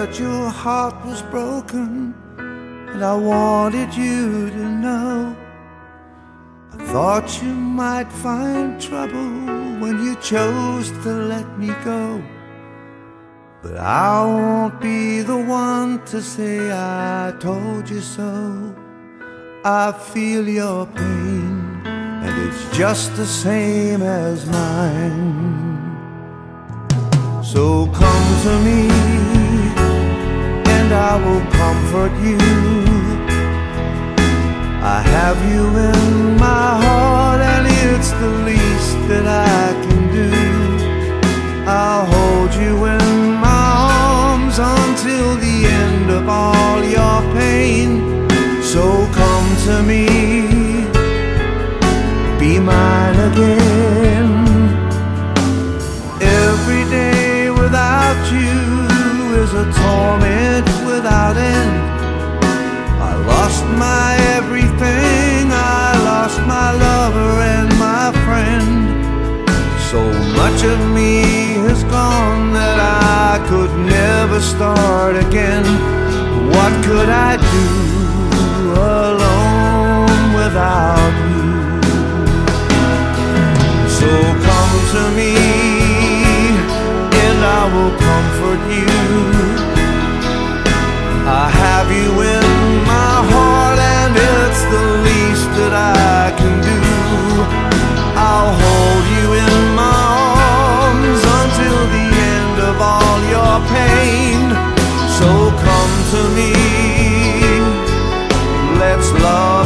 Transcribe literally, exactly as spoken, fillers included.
heard your heart was broken, and I wanted you to know. I thought you might find trouble when you chose to let me go. But I won't be the one to say I told you so. I feel your pain, and it's just the same as mine. So come to me, and I will comfort you. I have you in my heart, and it's the least that I can do. I'll hold you in my arms until the end of all your pain. So come to me, be mine again. Every day without you is a torment without end. I lost my everything, I lost my lover and my friend. So much of me has gone that I could never start again. What could I do alone without you? So come to me, and I will comfort you. I have you in my heart, and it's the least that I can do. I'll hold you in my arms until the end of all your pain. So come to me, let's love